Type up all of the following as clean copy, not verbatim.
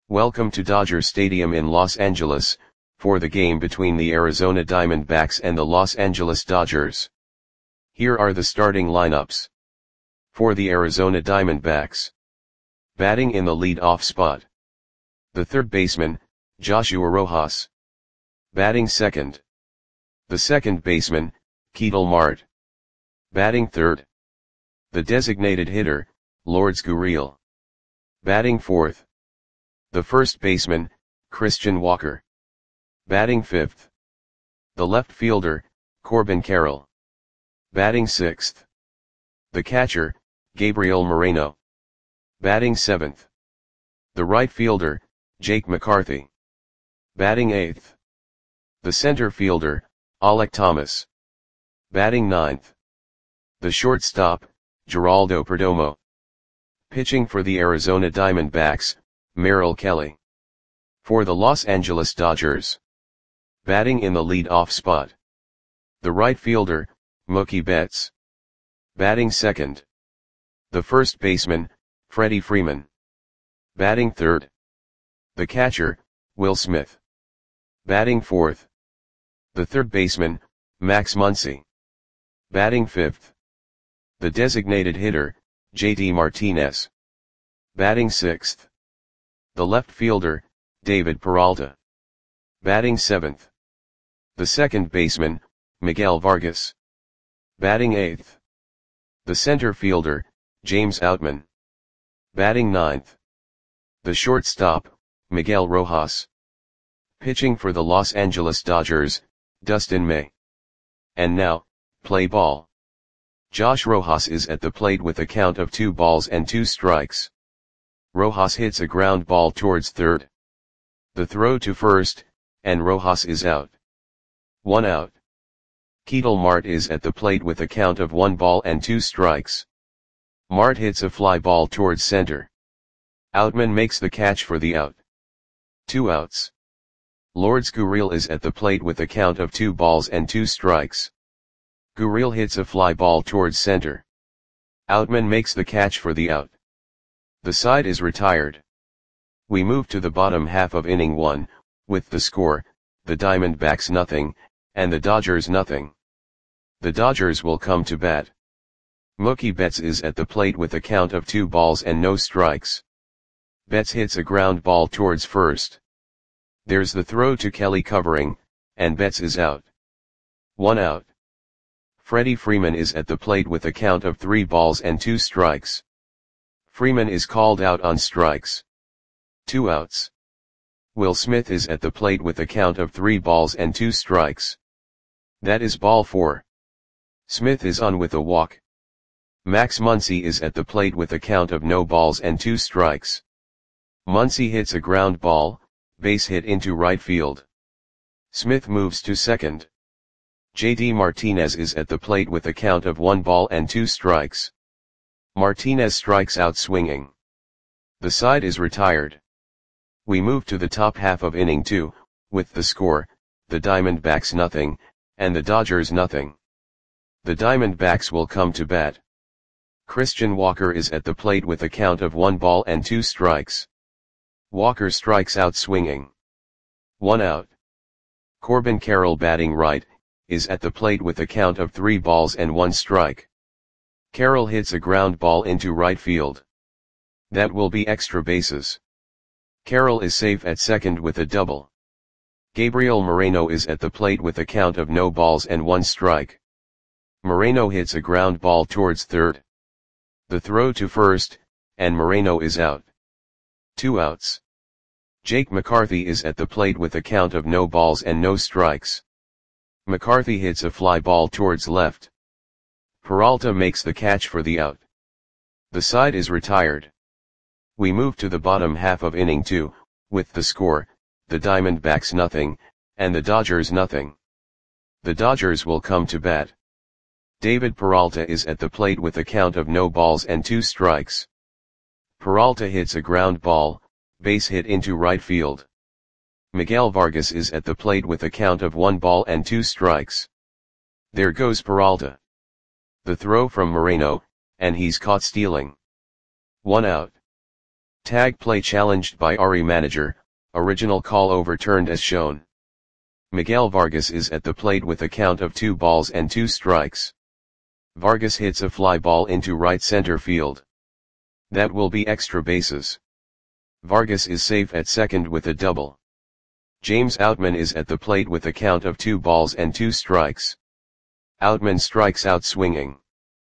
Welcome to Dodger Stadium in Los Angeles, for the game between the Arizona Diamondbacks and the Los Angeles Dodgers. Here are the starting lineups. For the Arizona Diamondbacks. Batting in the lead-off spot. The third baseman, Joshua Rojas. Batting second. The second baseman, Ketel Marte. Batting third. The designated hitter, Lourdes Gurriel. Batting fourth. The first baseman, Christian Walker. Batting fifth. The left fielder, Corbin Carroll. Batting sixth. The catcher, Gabriel Moreno. Batting seventh. The right fielder, Jake McCarthy. Batting eighth. The center fielder, Alek Thomas. Batting ninth. The shortstop, Geraldo Perdomo. Pitching for the Arizona Diamondbacks, Merrill Kelly. For the Los Angeles Dodgers. Batting in the lead-off spot. The right fielder, Mookie Betts. Batting second. The first baseman, Freddie Freeman. Batting third. The catcher, Will Smith. Batting fourth. The third baseman, Max Muncy. Batting fifth. The designated hitter, JD Martinez. Batting sixth. The left fielder, David Peralta. Batting seventh. The second baseman, Miguel Vargas. Batting eighth. The center fielder, James Outman. Batting ninth. The shortstop, Miguel Rojas. Pitching for the Los Angeles Dodgers, Dustin May. And now, play ball. Josh Rojas is at the plate with a count of 2-2. Rojas hits a ground ball towards third. The throw to first, and Rojas is out. 1 out. Ketel Marte is at the plate with a count of 1-2. Marte hits a fly ball towards center. Outman makes the catch for the out. 2 outs. Lourdes Gurriel is at the plate with a count of 2-2. Gurriel hits a fly ball towards center. Outman makes the catch for the out. The side is retired. We move to the bottom half of inning 1, with the score, the Diamondbacks 0, and the Dodgers 0. The Dodgers will come to bat. Mookie Betts is at the plate with a count of 2-0. Betts hits a ground ball towards first. There's the throw to Kelly covering, and Betts is out. 1 out. Freddie Freeman is at the plate with a count of 3-2. Freeman is called out on strikes. 2 outs. Will Smith is at the plate with a count of 3-2. That is ball 4. Smith is on with a walk. Max Muncy is at the plate with a count of 0-2. Muncy hits a ground ball, base hit into right field. Smith moves to second. JD Martinez is at the plate with a count of 1-2. Martinez strikes out swinging. The side is retired. We move to the top half of inning 2, with the score, the Diamondbacks 0, and the Dodgers 0. The Diamondbacks will come to bat. Christian Walker is at the plate with a count of 1-2. Walker strikes out swinging. 1 out. Corbin Carroll batting right, is at the plate with a count of 3-1. Carroll hits a ground ball into right field. That will be extra bases. Carroll is safe at second with a double. Gabriel Moreno is at the plate with a count of 0-1. Moreno hits a ground ball towards third. The throw to first, and Moreno is out. 2 outs. Jake McCarthy is at the plate with a count of 0-0. McCarthy hits a fly ball towards left. Peralta makes the catch for the out. The side is retired. We move to the bottom half of inning 2, with the score, the Diamondbacks 0, and the Dodgers 0. The Dodgers will come to bat. David Peralta is at the plate with a count of 0-2. Peralta hits a ground ball, base hit into right field. Miguel Vargas is at the plate with a count of 1-2. There goes Peralta. The throw from Moreno, and he's caught stealing. 1 out. Tag play challenged by Ari manager, original call overturned as shown. Miguel Vargas is at the plate with a count of 2 balls and 2 strikes. Vargas hits a fly ball into right center field. That will be extra bases. Vargas is safe at second with a double. James Outman is at the plate with a count of 2 balls and 2 strikes. Outman strikes out swinging.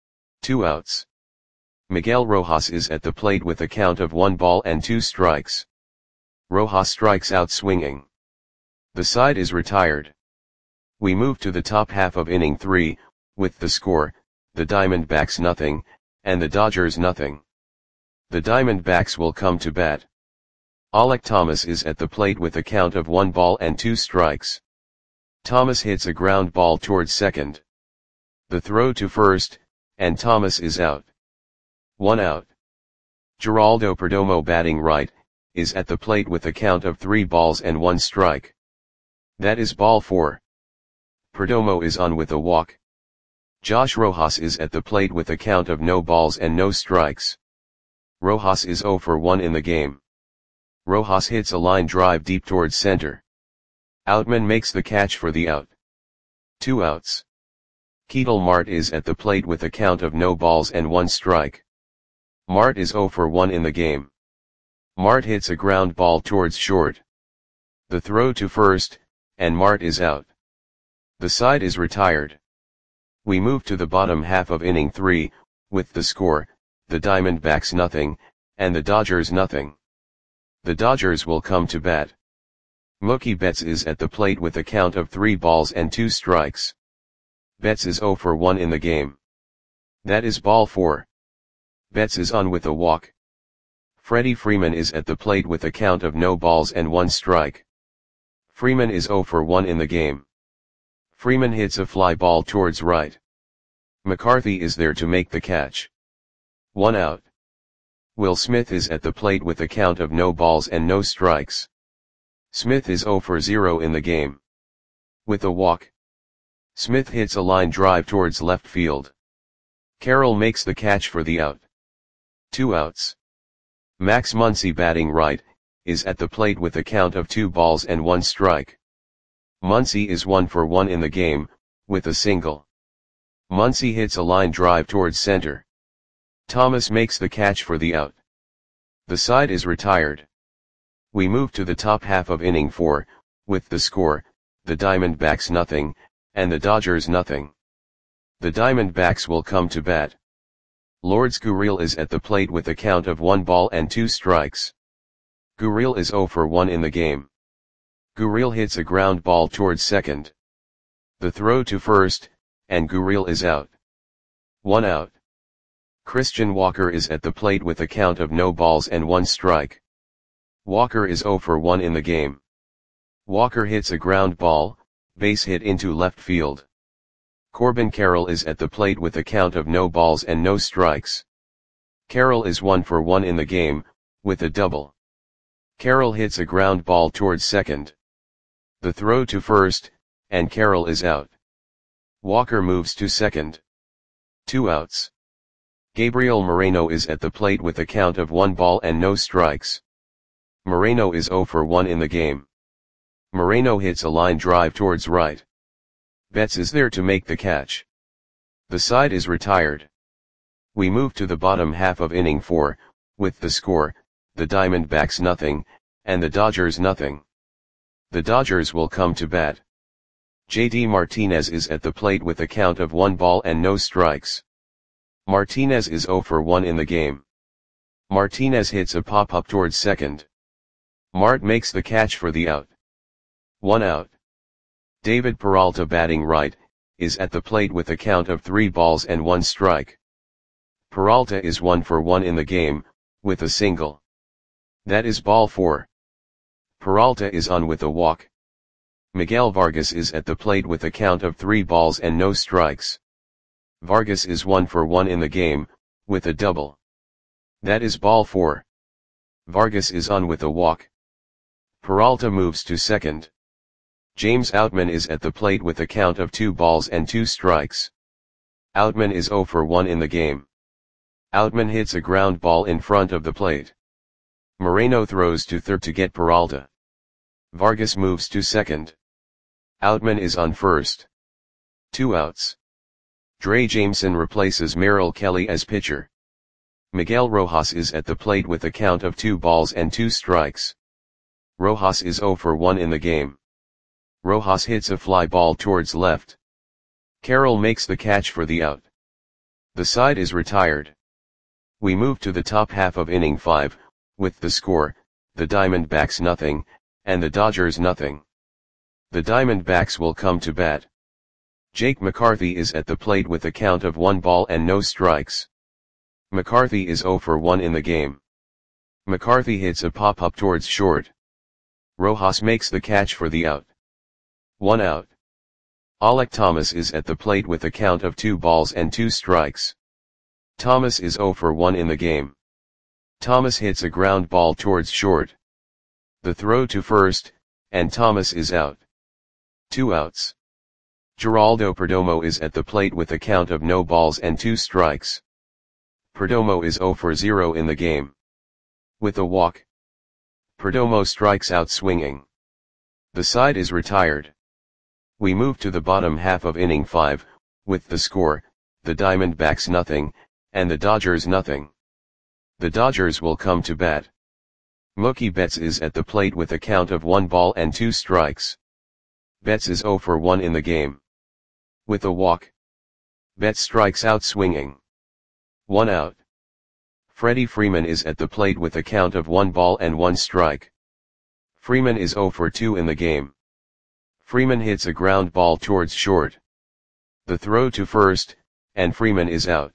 2 outs. Miguel Rojas is at the plate with a count of 1 ball and 2 strikes. Rojas strikes out swinging. The side is retired. We move to the top half of inning 3, with the score, the Diamondbacks nothing, and the Dodgers nothing. The Diamondbacks will come to bat. Alek Thomas is at the plate with a count of 1 ball and 2 strikes. Thomas hits a ground ball towards second. The throw to first, and Thomas is out. 1 out. Geraldo Perdomo batting right, is at the plate with a count of 3 balls and 1 strike. That is ball 4. Perdomo is on with a walk. Josh Rojas is at the plate with a count of no balls and no strikes. Rojas is 0 for 1 in the game. Rojas hits a line drive deep towards center. Outman makes the catch for the out. 2 outs. Ketel Marte is at the plate with a count of no balls and 1 strike. Marte is 0 for 1 in the game. Marte hits a ground ball towards short. The throw to first, and Marte is out. The side is retired. We move to the bottom half of inning 3, with the score, the Diamondbacks nothing, and the Dodgers nothing. The Dodgers will come to bat. Mookie Betts is at the plate with a count of 3 balls and 2 strikes. Betts is 0 for 1 in the game. That is ball 4. Betts is on with a walk. Freddie Freeman is at the plate with a count of no balls and 1 strike. Freeman is 0 for 1 in the game. Freeman hits a fly ball towards right. McCarthy is there to make the catch. 1 out. Will Smith is at the plate with a count of no balls and no strikes. Smith is 0 for 0 in the game. With a walk. Smith hits a line drive towards left field. Carroll makes the catch for the out. 2 outs. Max Muncy batting right, is at the plate with a count of 2 balls and 1 strike. Muncy is 1 for 1 in the game, with a single. Muncy hits a line drive towards center. Thomas makes the catch for the out. The side is retired. We move to the top half of inning 4, with the score, the Diamondbacks nothing, and the Dodgers nothing. The Diamondbacks will come to bat. Lourdes Gurriel is at the plate with a count of 1 ball and 2 strikes. Gurriel is 0 for 1 in the game. Gurriel hits a ground ball towards second. The throw to first, and Gurriel is out. 1 out. Christian Walker is at the plate with a count of no balls and 1 strike. Walker is 0 for 1 in the game. Walker hits a ground ball, base hit into left field. Corbin Carroll is at the plate with a count of no balls and no strikes. Carroll is 1 for 1 in the game, with a double. Carroll hits a ground ball towards second. The throw to first, and Carroll is out. Walker moves to second. 2 outs. Gabriel Moreno is at the plate with a count of 1 ball and no strikes. Moreno is 0 for 1 in the game. Moreno hits a line drive towards right. Betts is there to make the catch. The side is retired. We move to the bottom half of inning 4, with the score, the Diamondbacks nothing, and the Dodgers nothing. The Dodgers will come to bat. JD Martinez is at the plate with a count of 1 ball and no strikes. Martinez is 0 for 1 in the game. Martinez hits a pop-up towards second. Marte makes the catch for the out. 1 out. David Peralta batting right, is at the plate with a count of 3 balls and 1 strike. Peralta is 1 for 1 in the game, with a single. That is ball 4. Peralta is on with a walk. Miguel Vargas is at the plate with a count of 3 balls and no strikes. Vargas is 1 for 1 in the game, with a double. That is ball 4. Vargas is on with a walk. Peralta moves to second. James Outman is at the plate with a count of 2 balls and 2 strikes. Outman is 0 for 1 in the game. Outman hits a ground ball in front of the plate. Moreno throws to third to get Peralta. Vargas moves to second. Outman is on first. 2 outs. Dre Jameson replaces Merrill Kelly as pitcher. Miguel Rojas is at the plate with a count of 2 balls and 2 strikes. Rojas is 0 for 1 in the game. Rojas hits a fly ball towards left. Carroll makes the catch for the out. The side is retired. We move to the top half of inning 5, with the score, the Diamondbacks nothing, and the Dodgers nothing. The Diamondbacks will come to bat. Jake McCarthy is at the plate with a count of 1 ball and no strikes. McCarthy is 0 for 1 in the game. McCarthy hits a pop-up towards short. Rojas makes the catch for the out. 1 out. Alek Thomas is at the plate with a count of 2 balls and 2 strikes. Thomas is 0 for 1 in the game. Thomas hits a ground ball towards short. The throw to first, and Thomas is out. 2 outs. Geraldo Perdomo is at the plate with a count of no balls and 2 strikes. Perdomo is 0 for 0 in the game. With a walk, Perdomo strikes out swinging. The side is retired. We move to the bottom half of inning 5, with the score, the Diamondbacks nothing, and the Dodgers nothing. The Dodgers will come to bat. Mookie Betts is at the plate with a count of 1 ball and 2 strikes. Betts is 0 for 1 in the game. With a walk, Betts strikes out swinging. 1 out. Freddie Freeman is at the plate with a count of 1 ball and 1 strike. Freeman is 0 for 2 in the game. Freeman hits a ground ball towards short. The throw to first, and Freeman is out.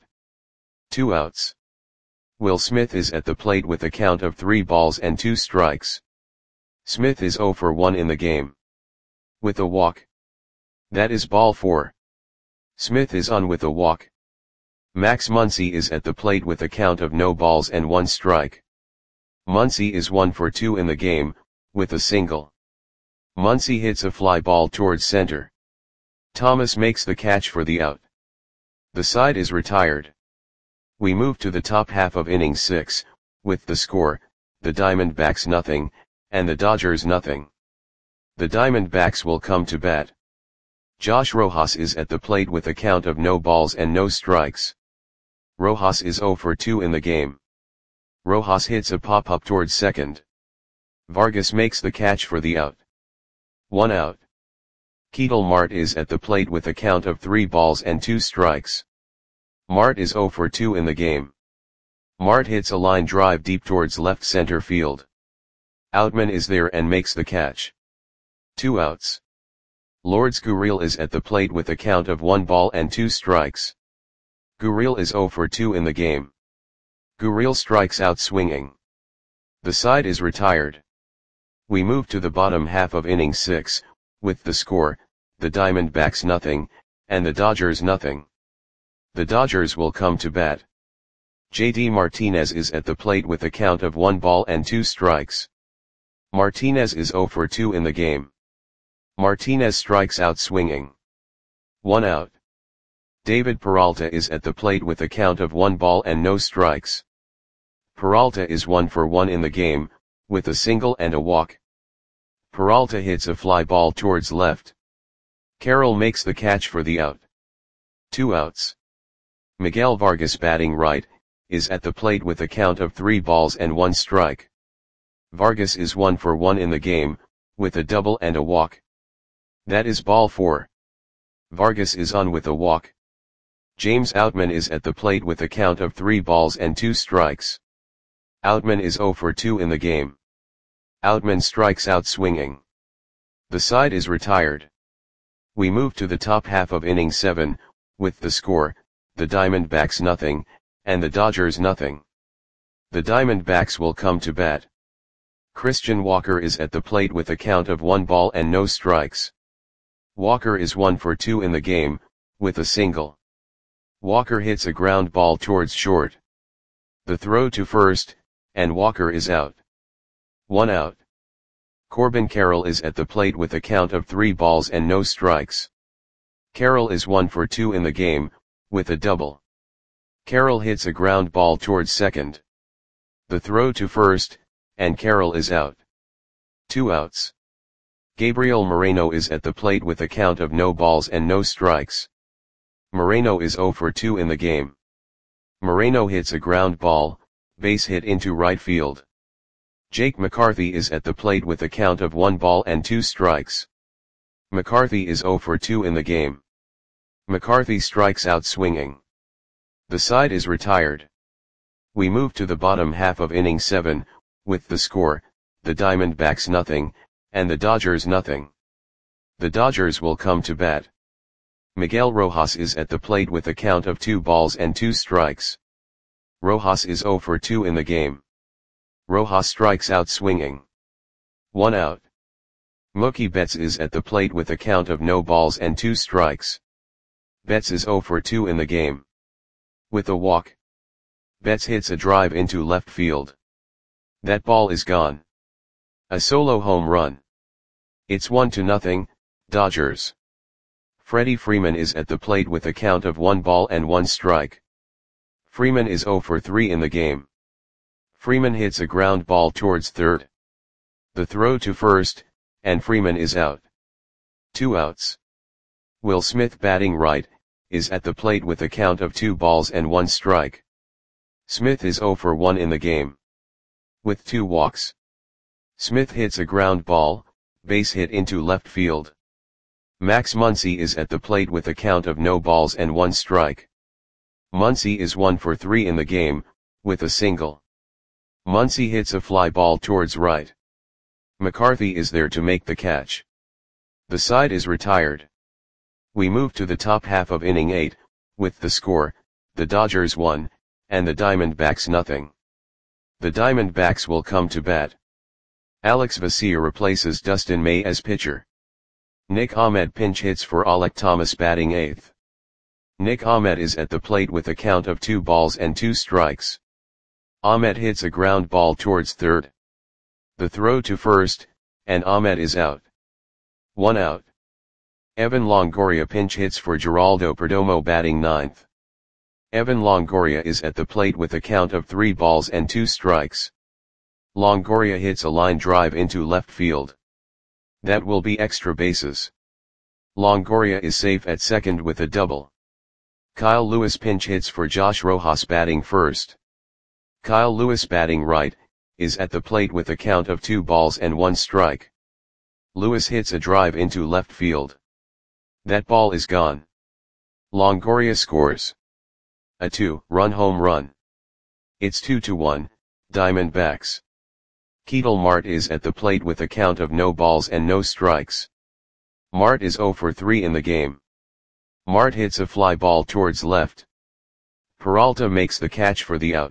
2 outs. Will Smith is at the plate with a count of 3 balls and 2 strikes. Smith is 0 for 1 in the game. With a walk. That is ball 4. Smith is on with a walk. Max Muncy is at the plate with a count of no balls and 1 strike. Muncy is 1 for 2 in the game, with a single. Muncy hits a fly ball towards center. Thomas makes the catch for the out. The side is retired. We move to the top half of inning 6, with the score, the Diamondbacks nothing, and the Dodgers nothing. The Diamondbacks will come to bat. Josh Rojas is at the plate with a count of no balls and no strikes. Rojas is 0 for 2 in the game. Rojas hits a pop-up towards second. Vargas makes the catch for the out. 1 out. Ketel Marte is at the plate with a count of 3 balls and 2 strikes. Marte is 0 for 2 in the game. Marte hits a line drive deep towards left center field. Outman is there and makes the catch. 2 outs. Lourdes Gurriel is at the plate with a count of 1 ball and 2 strikes. Gurriel is 0 for 2 in the game. Gurriel strikes out swinging. The side is retired. We move to the bottom half of inning 6, with the score, the Diamondbacks nothing, and the Dodgers nothing. The Dodgers will come to bat. JD Martinez is at the plate with a count of 1 ball and 2 strikes. Martinez is 0 for 2 in the game. Martinez strikes out swinging. 1 out. David Peralta is at the plate with a count of 1 ball and no strikes. Peralta is 1 for 1 in the game, with a single and a walk. Peralta hits a fly ball towards left. Carroll makes the catch for the out. 2 outs. Miguel Vargas batting right, is at the plate with a count of 3 balls and 1 strike. Vargas is 1 for 1 in the game, with a double and a walk. That is ball 4. Vargas is on with a walk. James Outman is at the plate with a count of 3 balls and 2 strikes. Outman is 0 for 2 in the game. Outman strikes out swinging. The side is retired. We move to the top half of inning 7, with the score, the Diamondbacks nothing, and the Dodgers nothing. The Diamondbacks will come to bat. Christian Walker is at the plate with a count of 1 ball and no strikes. Walker is 1 for 2 in the game, with a single. Walker hits a ground ball towards short. The throw to first, and Walker is out. 1 out. Corbin Carroll is at the plate with a count of 3 balls and no strikes. Carroll is 1 for 2 in the game, with a double. Carroll hits a ground ball towards second. The throw to first, and Carroll is out. 2 outs. Gabriel Moreno is at the plate with a count of no balls and no strikes. Moreno is 0 for 2 in the game. Moreno hits a ground ball, base hit into right field. Jake McCarthy is at the plate with a count of 1 ball and 2 strikes. McCarthy is 0 for 2 in the game. McCarthy strikes out swinging. The side is retired. We move to the bottom half of inning 7, with the score, the Diamondbacks nothing, and the Dodgers nothing. The Dodgers will come to bat. Miguel Rojas is at the plate with a count of 2 balls and 2 strikes. Rojas is 0 for 2 in the game. Rojas strikes out swinging. 1 out. Mookie Betts is at the plate with a count of no balls and 2 strikes. Betts is 0 for 2 in the game. With a walk, Betts hits a drive into left field. That ball is gone. A solo home run. It's 1-0, Dodgers. Freddie Freeman is at the plate with a count of 1 ball and 1 strike. Freeman is 0 for 3 in the game. Freeman hits a ground ball towards third. The throw to first, and Freeman is out. 2 outs. Will Smith, batting right, is at the plate with a count of 2 balls and 1 strike. Smith is 0 for 1 in the game. With 2 walks. Smith hits a ground ball, base hit into left field. Max Muncy is at the plate with a count of no balls and 1 strike. Muncy is 1 for 3 in the game, with a single. Muncy hits a fly ball towards right. McCarthy is there to make the catch. The side is retired. We move to the top half of inning 8, with the score, the Dodgers 1, and the Diamondbacks nothing. The Diamondbacks will come to bat. Alex Vesia replaces Dustin May as pitcher. Nick Ahmed pinch hits for Alek Thomas, batting 8th. Nick Ahmed is at the plate with a count of 2 balls and 2 strikes. Ahmed hits a ground ball towards third. The throw to first, and Ahmed is out. 1 out. Evan Longoria pinch hits for Geraldo Perdomo, batting 9th. Evan Longoria is at the plate with a count of 3 balls and 2 strikes. Longoria hits a line drive into left field. That will be extra bases. Longoria is safe at second with a double. Kyle Lewis pinch hits for Josh Rojas, batting first. Kyle Lewis, batting right, is at the plate with a count of 2 balls and 1 strike. Lewis hits a drive into left field. That ball is gone. Longoria scores a 2-run home run. It's 2-1, Diamondbacks. Ketel Marte is at the plate with a count of no balls and no strikes. Marte is 0 for 3 in the game. Marte hits a fly ball towards left. Peralta makes the catch for the out.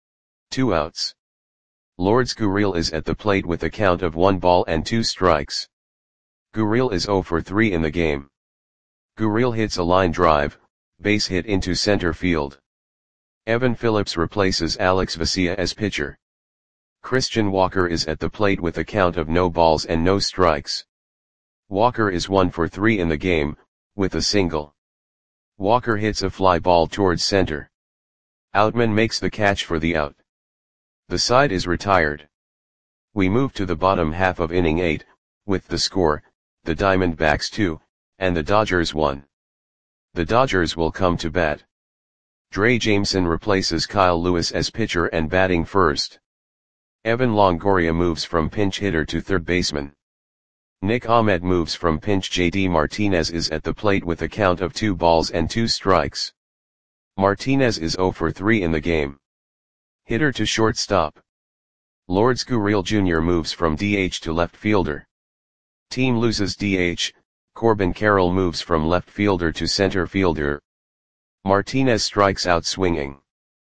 2 outs. Lourdes Gurriel is at the plate with a count of 1 ball and 2 strikes. Gurriel is 0 for 3 in the game. Gurriel hits a line drive, base hit into center field. Evan Phillips replaces Alex Vesia as pitcher. Christian Walker is at the plate with a count of no balls and no strikes. Walker is 1 for 3 in the game, with a single. Walker hits a fly ball towards center. Outman makes the catch for the out. The side is retired. We move to the bottom half of inning 8, with the score, the Diamondbacks 2, and the Dodgers 1. The Dodgers will come to bat. Dre Jameson replaces Kyle Lewis as pitcher and batting first. Evan Longoria moves from pinch hitter to third baseman. Nick Ahmed moves from pinch. JD Martinez is at the plate with a count of 2 balls and 2 strikes. Martinez is 0 for 3 in the game. Hitter to shortstop. Lourdes Gurriel Jr. moves from DH to left fielder. Team loses DH, Corbin Carroll moves from left fielder to center fielder. Martinez strikes out swinging.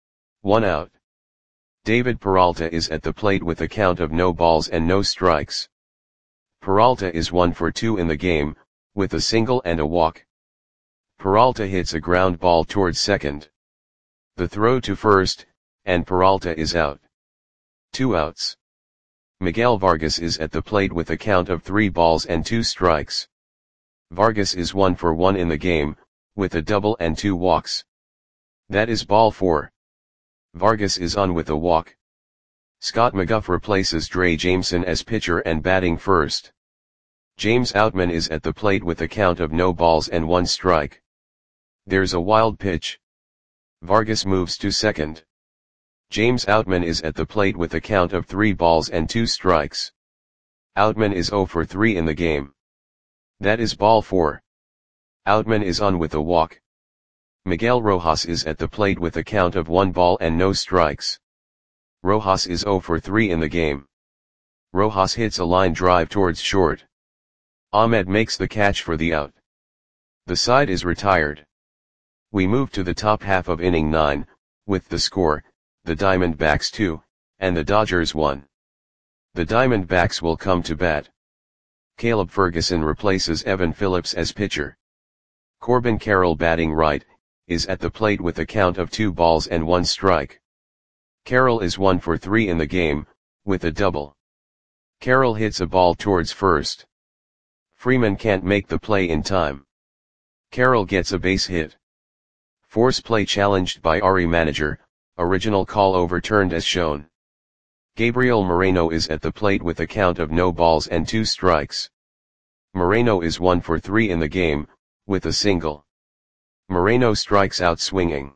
1 out. David Peralta is at the plate with a count of no balls and no strikes. Peralta is 1 for 2 in the game, with a single and a walk. Peralta hits a ground ball towards second. The throw to first, and Peralta is out. 2 outs. Miguel Vargas is at the plate with a count of 3 balls and 2 strikes. Vargas is 1 for 1 in the game, with a double and 2 walks. That is ball 4. Vargas is on with a walk. Scott McGough replaces Dre Jameson as pitcher and batting first. James Outman is at the plate with a count of no balls and 1 strike. There's a wild pitch. Vargas moves to second. James Outman is at the plate with a count of 3 balls and 2 strikes. Outman is 0 for 3 in the game. That is ball 4. Outman is on with a walk. Miguel Rojas is at the plate with a count of 1 ball and no strikes. Rojas is 0 for 3 in the game. Rojas hits a line drive towards short. Ahmed makes the catch for the out. The side is retired. We move to the top half of inning 9, with the score, the Diamondbacks 2, and the Dodgers 1. The Diamondbacks will come to bat. Caleb Ferguson replaces Evan Phillips as pitcher. Corbin Carroll, batting right, is at the plate with a count of 2 balls and 1 strike. Carroll is 1 for 3 in the game, with a double. Carroll hits a ball towards first. Freeman can't make the play in time. Carroll gets a base hit. Force play challenged by Ari Manager, original call overturned as shown. Gabriel Moreno is at the plate with a count of no balls and 2 strikes. Moreno is 1 for 3 in the game, with a single. Moreno strikes out swinging.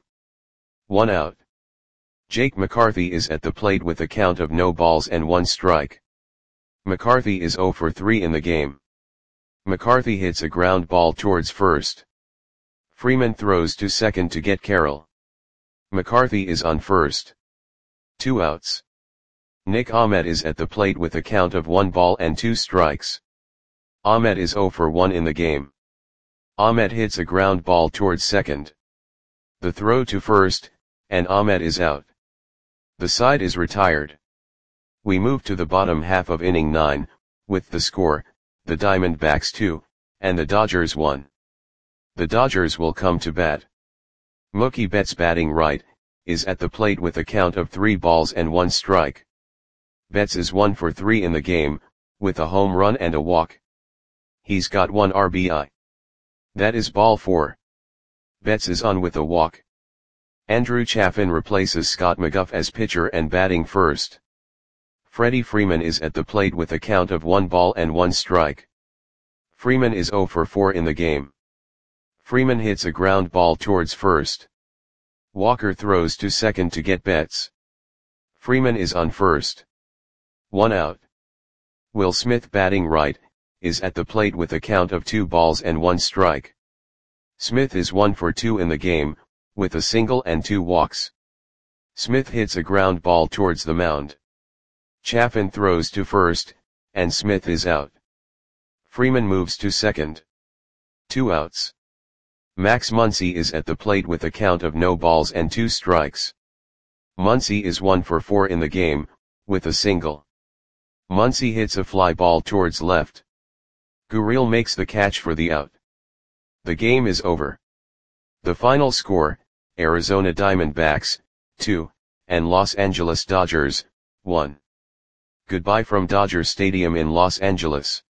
1 out. Jake McCarthy is at the plate with a count of no balls and 1 strike. McCarthy is 0 for 3 in the game. McCarthy hits a ground ball towards first. Freeman throws to second to get Carroll. McCarthy is on first. 2 outs. Nick Ahmed is at the plate with a count of 1 ball and 2 strikes. Ahmed is 0 for 1 in the game. Ahmed hits a ground ball towards second. The throw to first, and Ahmed is out. The side is retired. We move to the bottom half of inning 9, with the score, the Diamondbacks 2, and the Dodgers 1. The Dodgers will come to bat. Mookie Betts, batting right, is at the plate with a count of 3 balls and 1 strike. Betts is 1 for 3 in the game, with a home run and a walk. He's got 1 RBI. That is ball 4. Betts is on with a walk. Andrew Chafin replaces Scott McGough as pitcher and batting first. Freddie Freeman is at the plate with a count of 1 ball and 1 strike. Freeman is 0 for 4 in the game. Freeman hits a ground ball towards first. Walker throws to second to get Betts. Freeman is on first. 1 out. Will Smith, batting right, is at the plate with a count of 2 balls and 1 strike. Smith is 1 for 2 in the game, with a single and 2 walks. Smith hits a ground ball towards the mound. Chafin throws to first, and Smith is out. Freeman moves to second. 2 outs. Max Muncy is at the plate with a count of no balls and 2 strikes. Muncy is 1 for 4 in the game, with a single. Muncy hits a fly ball towards left. Gurriel makes the catch for the out. The game is over. The final score, Arizona Diamondbacks, 2, and Los Angeles Dodgers, 1. Goodbye from Dodger Stadium in Los Angeles.